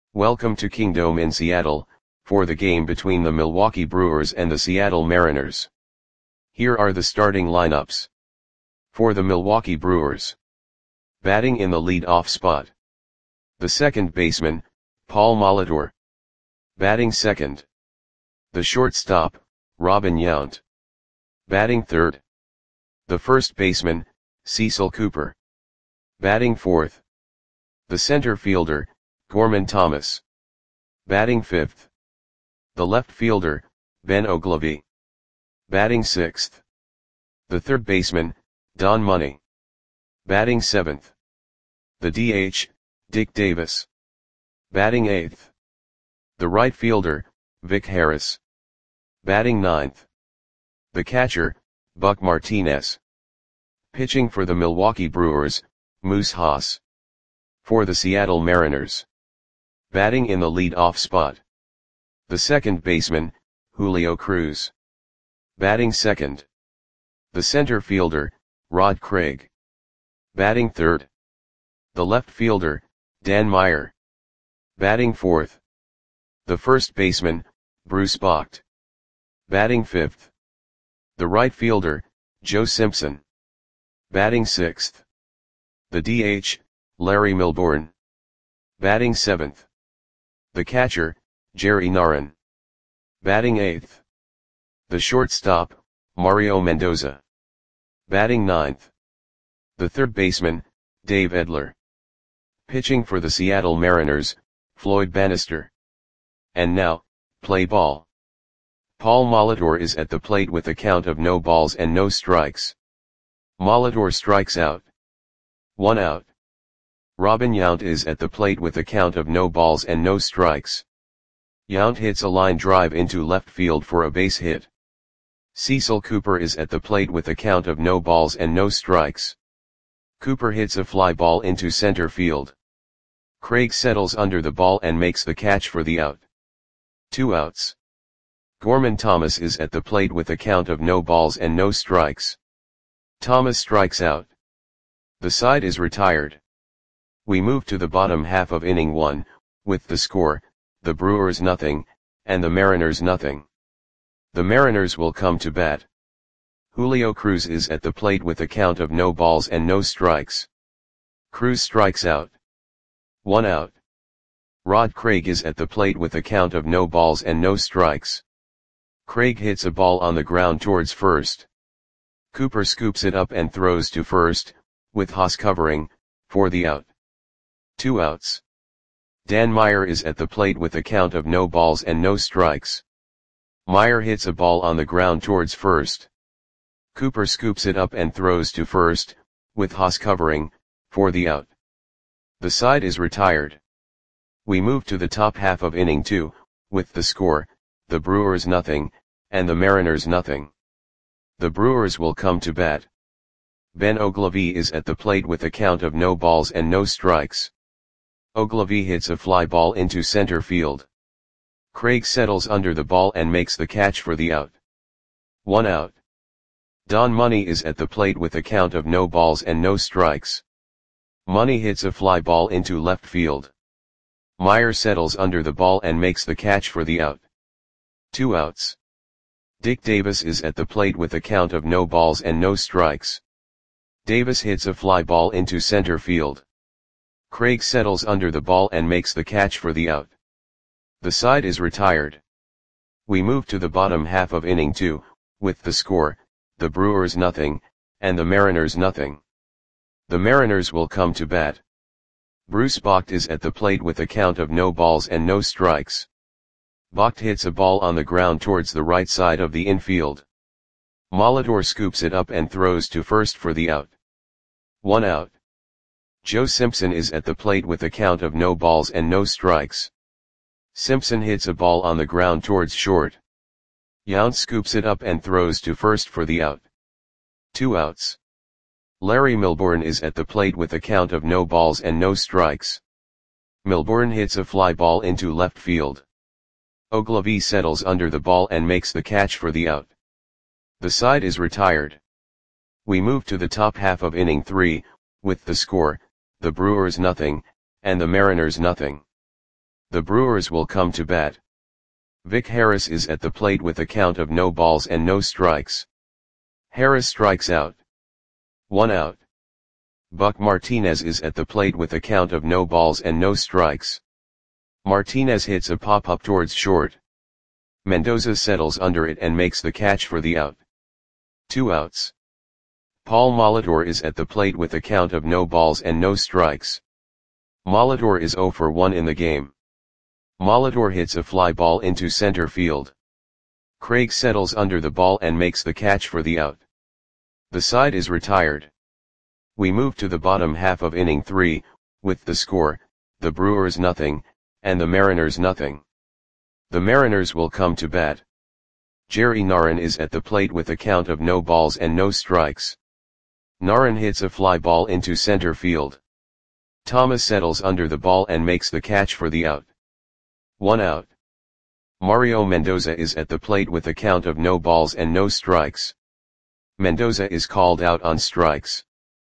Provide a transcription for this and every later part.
Welcome to Kingdome in Seattle, for the game between the Milwaukee Brewers and the Seattle Mariners. Here are the starting lineups. For the Milwaukee Brewers. Batting in the lead-off spot. The second baseman, Paul Molitor. Batting second. The shortstop, Robin Yount. Batting third. The first baseman, Cecil Cooper. Batting fourth. The center fielder, Gorman Thomas. Batting fifth. The left fielder, Ben Oglivie. Batting sixth. The third baseman, Don Money. Batting seventh. The DH, Dick Davis. Batting eighth. The right fielder, Vic Harris. Batting ninth. The catcher, Buck Martinez. Pitching for the Milwaukee Brewers, Moose Haas. For the Seattle Mariners. Batting in the lead-off spot. The second baseman, Julio Cruz. Batting second. The center fielder, Rod Craig. Batting third. The left fielder, Dan Meyer. Batting fourth. The first baseman, Bruce Bocht. Batting fifth. The right fielder, Joe Simpson. Batting sixth. The DH, Larry Milbourne. Batting seventh. The catcher, Jerry Narron. Batting eighth. The shortstop, Mario Mendoza. Batting ninth. The third baseman, Dave Edler. Pitching for the Seattle Mariners, Floyd Bannister. And now, play ball. Paul Molitor is at the plate with a count of no balls and no strikes. Molitor strikes out. 1 out. Robin Yount is at the plate with a count of no balls and no strikes. Yount hits a line drive into left field for a base hit. Cecil Cooper is at the plate with a count of no balls and no strikes. Cooper hits a fly ball into center field. Craig settles under the ball and makes the catch for the out. 2 outs. Gorman Thomas is at the plate with a count of no balls and no strikes. Thomas strikes out. The side is retired. We move to the bottom half of inning 1, with the score, the Brewers nothing, and the Mariners nothing. The Mariners will come to bat. Julio Cruz is at the plate with a count of no balls and no strikes. Cruz strikes out. 1 out. Rod Craig is at the plate with a count of no balls and no strikes. Craig hits a ball on the ground towards first. Cooper scoops it up and throws to first, with Haas covering, for the out. 2 outs. Dan Meyer is at the plate with a count of no balls and no strikes. Meyer hits a ball on the ground towards first. Cooper scoops it up and throws to first, with Haas covering, for the out. The side is retired. We move to the top half of inning 2, with the score, the Brewers nothing, and the Mariners nothing. The Brewers will come to bat. Ben Oglivie is at the plate with a count of no balls and no strikes. Oglivie hits a fly ball into center field. Craig settles under the ball and makes the catch for the out. 1 out. Don Money is at the plate with a count of no balls and no strikes. Money hits a fly ball into left field. Meyer settles under the ball and makes the catch for the out. 2 outs. Dick Davis is at the plate with a count of no balls and no strikes. Davis hits a fly ball into center field. Craig settles under the ball and makes the catch for the out. The side is retired. We move to the bottom half of inning 2, with the score, the Brewers nothing, and the Mariners nothing. The Mariners will come to bat. Bruce Bocht is at the plate with a count of no balls and no strikes. Bocht hits a ball on the ground towards the right side of the infield. Molitor scoops it up and throws to first for the out. 1 out. Joe Simpson is at the plate with a count of no balls and no strikes. Simpson hits a ball on the ground towards short. Yount scoops it up and throws to first for the out. 2 outs. Larry Milbourne is at the plate with a count of no balls and no strikes. Milbourne hits a fly ball into left field. Oglivie settles under the ball and makes the catch for the out. The side is retired. We move to the top half of inning 3, with the score, the Brewers nothing, and the Mariners nothing. The Brewers will come to bat. Vic Harris is at the plate with a count of no balls and no strikes. Harris strikes out. 1 out. Buck Martinez is at the plate with a count of no balls and no strikes. Martinez hits a pop-up towards short. Mendoza settles under it and makes the catch for the out. 2 outs. Paul Molitor is at the plate with a count of no balls and no strikes. Molitor is 0 for 1 in the game. Molitor hits a fly ball into center field. Craig settles under the ball and makes the catch for the out. The side is retired. We move to the bottom half of inning 3, with the score, the Brewers nothing, and the Mariners nothing. The Mariners will come to bat. Jerry Narron is at the plate with a count of no balls and no strikes. Narron hits a fly ball into center field. Thomas settles under the ball and makes the catch for the out. 1 out. Mario Mendoza is at the plate with a count of no balls and no strikes. Mendoza is called out on strikes.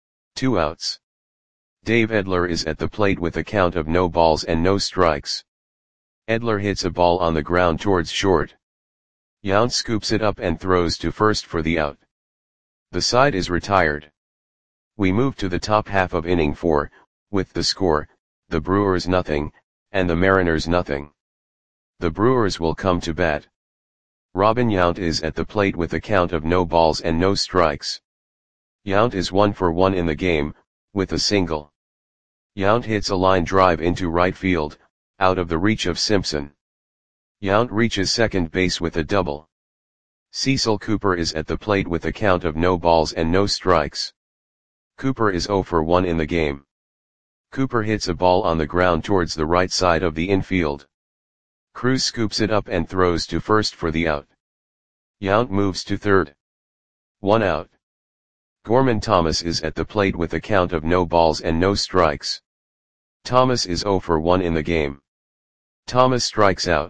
2 outs. Dave Edler is at the plate with a count of no balls and no strikes. Edler hits a ball on the ground towards short. Yount scoops it up and throws to first for the out. The side is retired. We move to the top half of inning 4, with the score, the Brewers nothing, and the Mariners nothing. The Brewers will come to bat. Robin Yount is at the plate with a count of no balls and no strikes. Yount is 1 for 1 in the game, with a single. Yount hits a line drive into right field, out of the reach of Simpson. Yount reaches second base with a double. Cecil Cooper is at the plate with a count of no balls and no strikes. Cooper is 0 for 1 in the game. Cooper hits a ball on the ground towards the right side of the infield. Cruz scoops it up and throws to first for the out. Yount moves to third. 1 out. Gorman Thomas is at the plate with a count of no balls and no strikes. Thomas is 0 for 1 in the game. Thomas strikes out.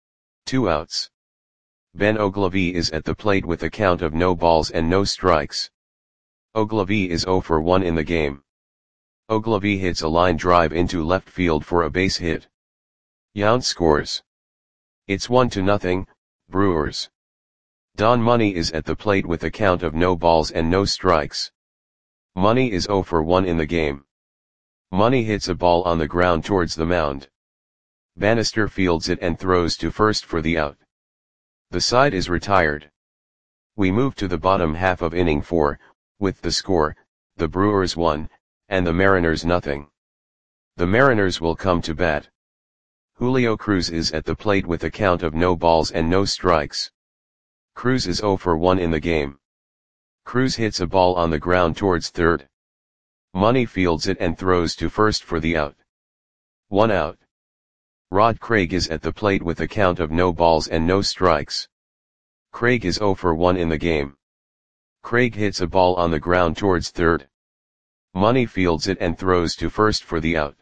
2 outs. Ben Ogilvie is at the plate with a count of no balls and no strikes. Ogilvie is 0 for 1 in the game. Ogilvie hits a line drive into left field for a base hit. Yount scores. It's 1-0, Brewers. Don Money is at the plate with a count of no balls and no strikes. Money is 0 for 1 in the game. Money hits a ball on the ground towards the mound. Bannister fields it and throws to first for the out. The side is retired. We move to the bottom half of inning 4, with the score, the Brewers 1, and the Mariners nothing. The Mariners will come to bat. Julio Cruz is at the plate with a count of no balls and no strikes. Cruz is 0 for 1 in the game. Cruz hits a ball on the ground towards third. Money fields it and throws to first for the out. 1 out. Rod Craig is at the plate with a count of no balls and no strikes. Craig is 0 for 1 in the game. Craig hits a ball on the ground towards third. Money fields it and throws to first for the out.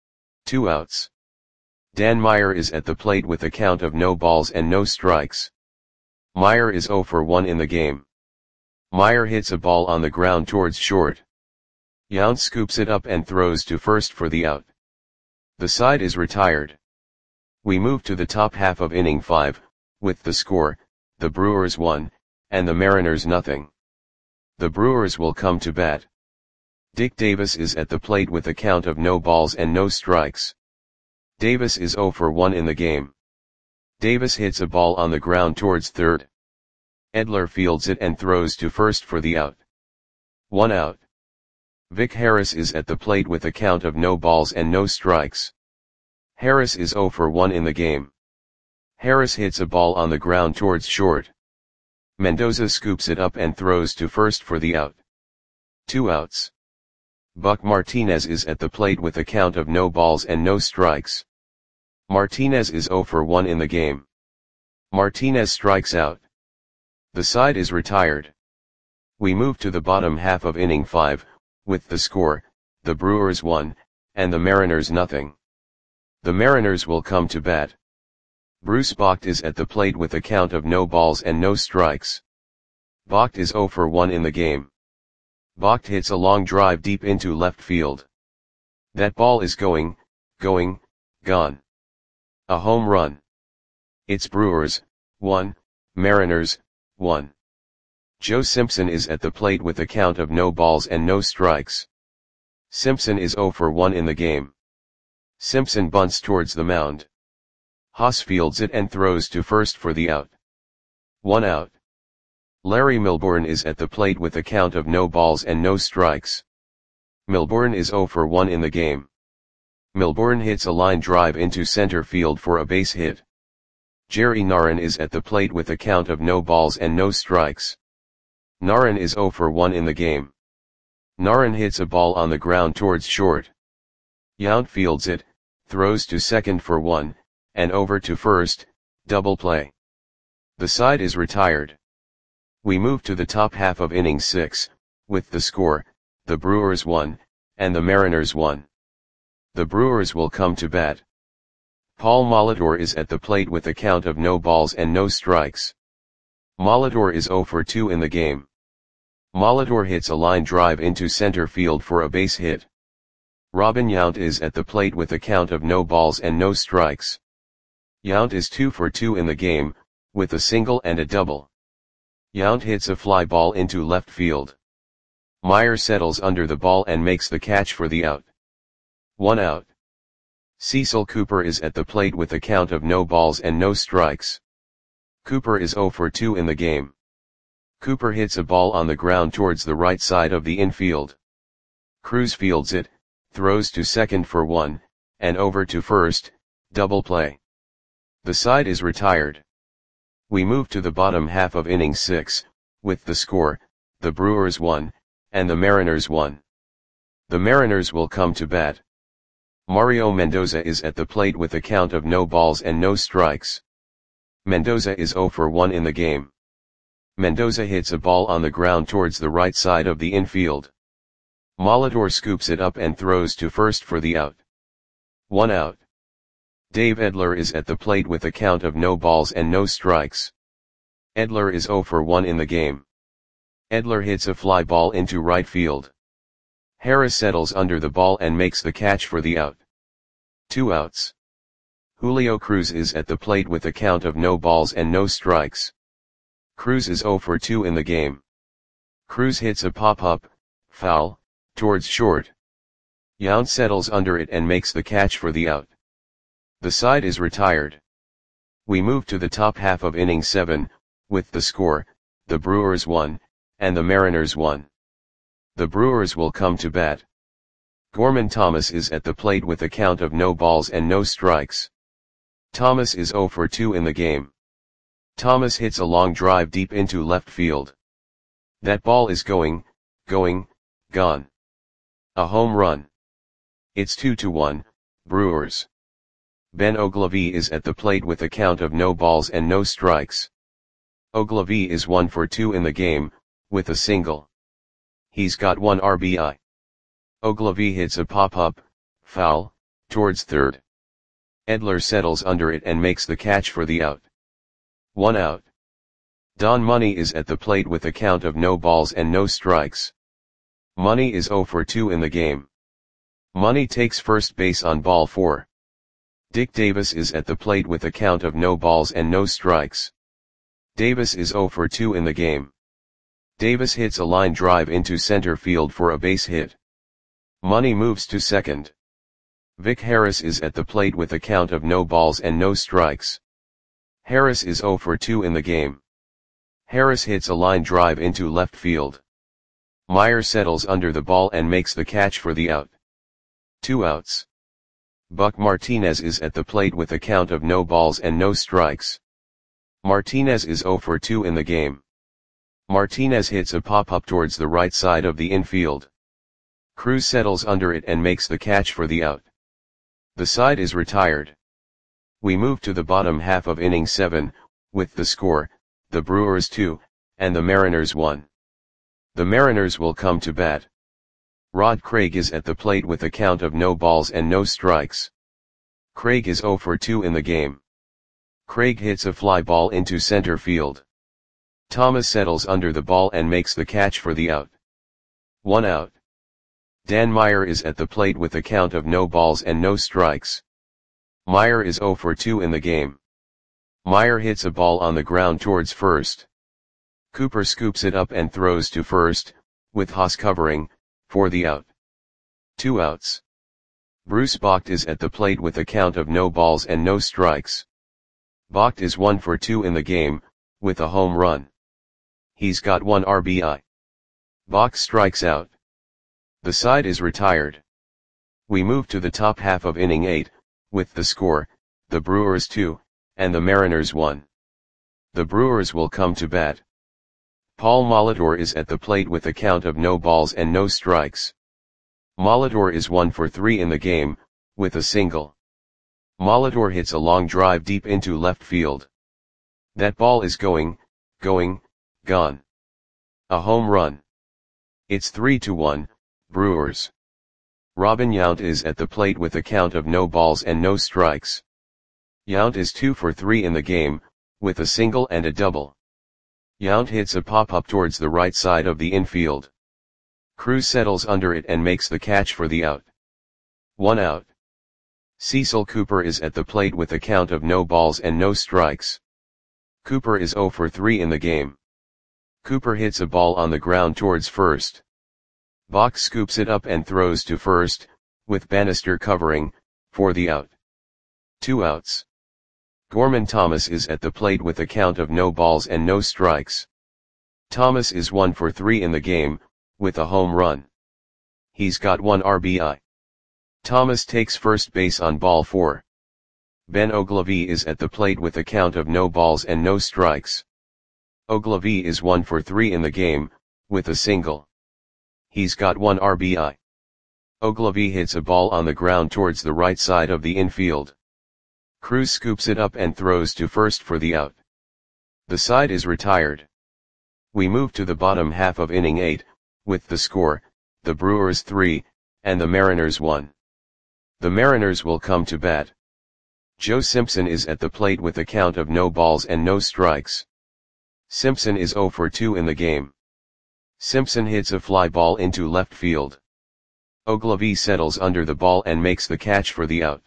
2 outs. Dan Meyer is at the plate with a count of no balls and no strikes. Meyer is 0 for 1 in the game. Meyer hits a ball on the ground towards short. Yount scoops it up and throws to first for the out. The side is retired. We move to the top half of inning 5, with the score, the Brewers 1, and the Mariners nothing. The Brewers will come to bat. Dick Davis is at the plate with a count of no balls and no strikes. Davis is 0 for 1 in the game. Davis hits a ball on the ground towards third. Edler fields it and throws to first for the out. 1 out. Vic Harris is at the plate with a count of no balls and no strikes. Harris is 0 for 1 in the game. Harris hits a ball on the ground towards short. Mendoza scoops it up and throws to first for the out. 2 outs. Buck Martinez is at the plate with a count of no balls and no strikes. Martinez is 0 for 1 in the game. Martinez strikes out. The side is retired. We move to the bottom half of inning 5, with the score, the Brewers 1, and the Mariners nothing. The Mariners will come to bat. Bruce Bocht is at the plate with a count of no balls and no strikes. Bocht is 0 for 1 in the game. Bocht hits a long drive deep into left field. That ball is gone. A home run. It's Brewers, 1, Mariners, 1. Joe Simpson is at the plate with a count of no balls and no strikes. Simpson is 0 for 1 in the game. Simpson bunts towards the mound. Haas fields it and throws to first for the out. 1 out. Larry Milbourne is at the plate with a count of no balls and no strikes. Milbourne is 0 for 1 in the game. Milbourne hits a line drive into center field for a base hit. Jerry Narron is at the plate with a count of no balls and no strikes. Narron is 0 for 1 in the game. Narron hits a ball on the ground towards short. Yount fields it, throws to second for 1, and over to first, double play. The side is retired. We move to the top half of inning 6, with the score, the Brewers 1, and the Mariners 1. The Brewers will come to bat. Paul Molitor is at the plate with a count of no balls and no strikes. Molitor is 0 for 2 in the game. Molitor hits a line drive into center field for a base hit. Robin Yount is at the plate with a count of no balls and no strikes. Yount is 2 for 2 in the game, with a single and a double. Yount hits a fly ball into left field. Meyer settles under the ball and makes the catch for the out. 1 out. Cecil Cooper is at the plate with a count of no balls and no strikes. Cooper is 0 for 2 in the game. Cooper hits a ball on the ground towards the right side of the infield. Cruz fields it, throws to second for 1, and over to first, double play. The side is retired. We move to the bottom half of inning 6, with the score, the Brewers 1, and the Mariners 1. The Mariners will come to bat. Mario Mendoza is at the plate with a count of no balls and no strikes. Mendoza is 0 for 1 in the game. Mendoza hits a ball on the ground towards the right side of the infield. Molitor scoops it up and throws to first for the out. 1 out. Dave Edler is at the plate with a count of no balls and no strikes. Edler is 0 for 1 in the game. Edler hits a fly ball into right field. Harris settles under the ball and makes the catch for the out. 2 outs. Julio Cruz is at the plate with a count of no balls and no strikes. Cruz is 0 for 2 in the game. Cruz hits a pop-up, foul, towards short. Yount settles under it and makes the catch for the out. The side is retired. We move to the top half of inning 7, with the score, the Brewers 1, and the Mariners 1. The Brewers will come to bat. Gorman Thomas is at the plate with a count of no balls and no strikes. Thomas is 0 for 2 in the game. Thomas hits a long drive deep into left field. That ball is gone. A home run. It's 2-1, Brewers. Ben Oglivie is at the plate with a count of no balls and no strikes. Oglivie is 1 for 2 in the game, with a single. He's got 1 RBI. Oglivie hits a pop-up, foul, towards third. Edler settles under it and makes the catch for the out. 1 out. Don Money is at the plate with a count of no balls and no strikes. Money is 0 for 2 in the game. Money takes first base on ball 4. Dick Davis is at the plate with a count of no balls and no strikes. Davis is 0 for 2 in the game. Davis hits a line drive into center field for a base hit. Money moves to second. Vic Harris is at the plate with a count of no balls and no strikes. Harris is 0 for 2 in the game. Harris hits a line drive into left field. Meyer settles under the ball and makes the catch for the out. 2 outs. Buck Martinez is at the plate with a count of no balls and no strikes. Martinez is 0 for 2 in the game. Martinez hits a pop-up towards the right side of the infield. Cruz settles under it and makes the catch for the out. The side is retired. We move to the bottom half of inning 7, with the score, the Brewers 2, and the Mariners 1. The Mariners will come to bat. Rod Craig is at the plate with a count of no balls and no strikes. Craig is 0 for 2 in the game. Craig hits a fly ball into center field. Thomas settles under the ball and makes the catch for the out. 1 out. Dan Meyer is at the plate with a count of no balls and no strikes. Meyer is 0 for 2 in the game. Meyer hits a ball on the ground towards first. Cooper scoops it up and throws to first, with Haas covering, for the out. 2 outs. Bruce Bocht is at the plate with a count of no balls and no strikes. Bocht is 1 for 2 in the game, with a home run. He's got 1 RBI. Bocht strikes out. The side is retired. We move to the top half of inning 8, with the score, the Brewers 2, and the Mariners 1. The Brewers will come to bat. Paul Molitor is at the plate with a count of no balls and no strikes. Molitor is 1 for 3 in the game, with a single. Molitor hits a long drive deep into left field. That ball is gone. A home run. It's 3-1, Brewers. Robin Yount is at the plate with a count of no balls and no strikes. Yount is 2 for 3 in the game, with a single and a double. Yount hits a pop-up towards the right side of the infield. Cruz settles under it and makes the catch for the out. 1 out. Cecil Cooper is at the plate with a count of no balls and no strikes. Cooper is 0 for 3 in the game. Cooper hits a ball on the ground towards first. Bocht scoops it up and throws to first, with Bannister covering, for the out. 2 outs. Gorman Thomas is at the plate with a count of no balls and no strikes. Thomas is 1 for 3 in the game, with a home run. He's got 1 RBI. Thomas takes first base on ball 4. Ben Oglivie is at the plate with a count of no balls and no strikes. Oglivie is 1 for 3 in the game, with a single. He's got 1 RBI. Oglivie hits a ball on the ground towards the right side of the infield. Cruz scoops it up and throws to first for the out. The side is retired. We move to the bottom half of inning 8, with the score, the Brewers 3, and the Mariners 1. The Mariners will come to bat. Joe Simpson is at the plate with a count of no balls and no strikes. Simpson is 0 for 2 in the game. Simpson hits a fly ball into left field. Oglivie settles under the ball and makes the catch for the out.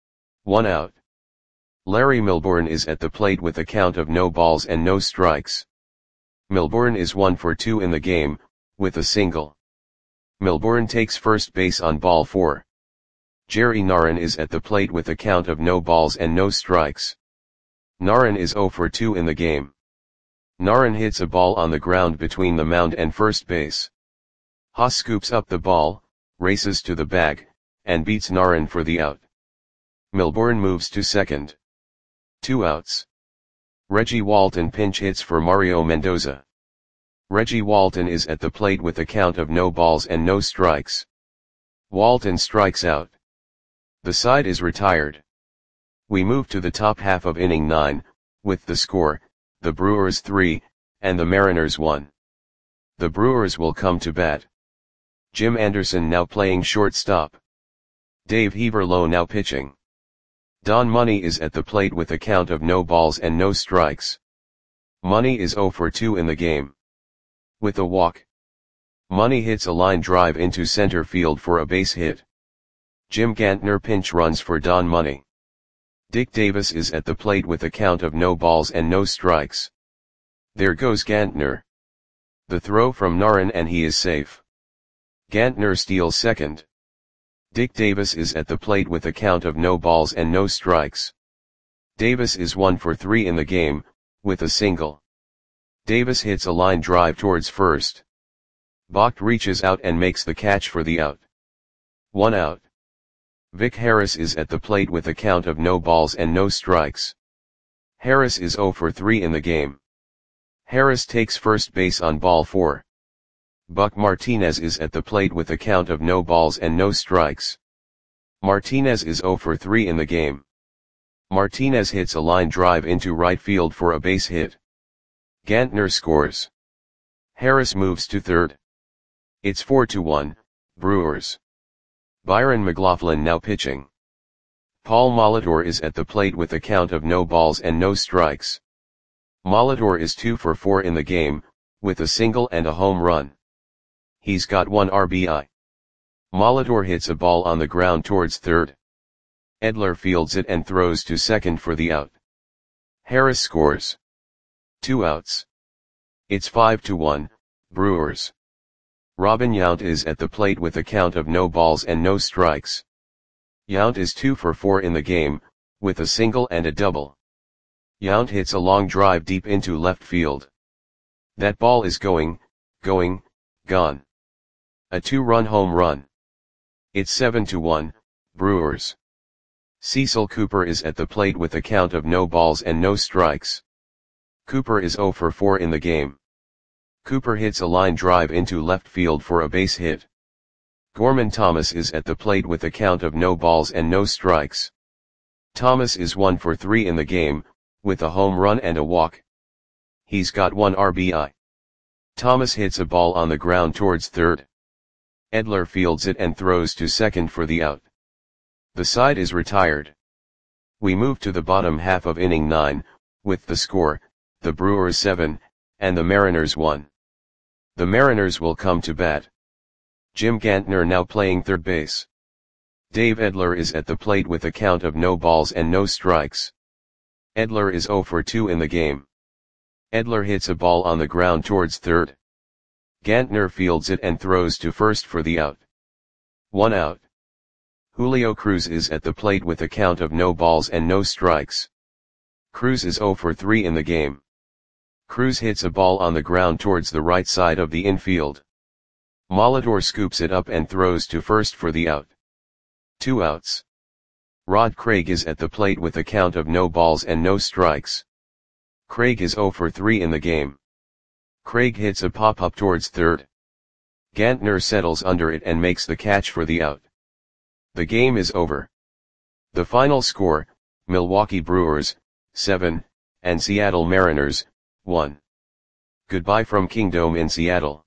1 out. Larry Milbourne is at the plate with a count of no balls and no strikes. Milbourne is 1 for 2 in the game, with a single. Milbourne takes first base on ball 4. Jerry Narron is at the plate with a count of no balls and no strikes. Narron is 0 for 2 in the game. Narron hits a ball on the ground between the mound and first base. Haas scoops up the ball, races to the bag, and beats Narron for the out. Milbourne moves to second. 2 outs. Reggie Walton pinch hits for Mario Mendoza. Reggie Walton is at the plate with a count of no balls and no strikes. Walton strikes out. The side is retired. We move to the top half of inning 9, with the score, the Brewers 3, and the Mariners 1. The Brewers will come to bat. Jim Anderson now playing shortstop. Dave Heaverlow now pitching. Don Money is at the plate with a count of no balls and no strikes. Money is 0 for 2 in the game. With a walk. Money hits a line drive into center field for a base hit. Jim Gantner pinch runs for Don Money. Dick Davis is at the plate with a count of no balls and no strikes. There goes Gantner. The throw from Narron and he is safe. Gantner steals second. Dick Davis is at the plate with a count of no balls and no strikes. Davis is 1 for 3 in the game, with a single. Davis hits a line drive towards first. Bocht reaches out and makes the catch for the out. 1 out. Vic Harris is at the plate with a count of no balls and no strikes. Harris is 0 for 3 in the game. Harris takes first base on ball 4. Buck Martinez is at the plate with a count of no balls and no strikes. Martinez is 0 for 3 in the game. Martinez hits a line drive into right field for a base hit. Gantner scores. Harris moves to third. It's 4-1, Brewers. Byron McLaughlin now pitching. Paul Molitor is at the plate with a count of no balls and no strikes. Molitor is 2 for 4 in the game, with a single and a home run. He's got 1 RBI. Molitor hits a ball on the ground towards third. Edler fields it and throws to second for the out. Harris scores. 2 outs. It's 5-1, Brewers. Robin Yount is at the plate with a count of no balls and no strikes. Yount is 2 for 4 in the game, with a single and a double. Yount hits a long drive deep into left field. That ball is gone. A 2-run home run. It's 7-1, Brewers. Cecil Cooper is at the plate with a count of no balls and no strikes. Cooper is 0 for 4 in the game. Cooper hits a line drive into left field for a base hit. Gorman Thomas is at the plate with a count of no balls and no strikes. Thomas is 1 for 3 in the game, with a home run and a walk. He's got 1 RBI. Thomas hits a ball on the ground towards third. Edler fields it and throws to second for the out. The side is retired. We move to the bottom half of inning 9, with the score, the Brewers 7, and the Mariners 1. The Mariners will come to bat. Jim Gantner now playing third base. Dave Edler is at the plate with a count of no balls and no strikes. Edler is 0 for 2 in the game. Edler hits a ball on the ground towards third. Gantner fields it and throws to first for the out. 1 out. Julio Cruz is at the plate with a count of no balls and no strikes. Cruz is 0 for 3 in the game. Cruz hits a ball on the ground towards the right side of the infield. Molitor scoops it up and throws to first for the out. 2 outs. Rod Craig is at the plate with a count of no balls and no strikes. Craig is 0 for 3 in the game. Craig hits a pop-up towards third. Gantner settles under it and makes the catch for the out. The game is over. The final score, Milwaukee Brewers, 7, and Seattle Mariners, 1. Goodbye from Kingdome in Seattle.